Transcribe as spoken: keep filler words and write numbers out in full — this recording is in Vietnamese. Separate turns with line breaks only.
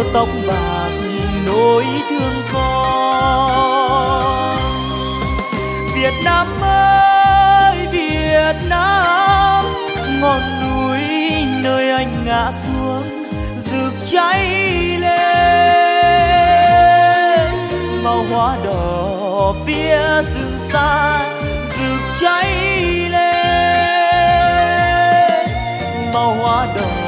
tóc bạc nỗi thương con. Việt Nam ơi Việt Nam, ngọn núi nơi anh ngã xuống rực cháy lên, màu hoa đỏ phía rừng xa rực cháy lên, màu hoa đỏ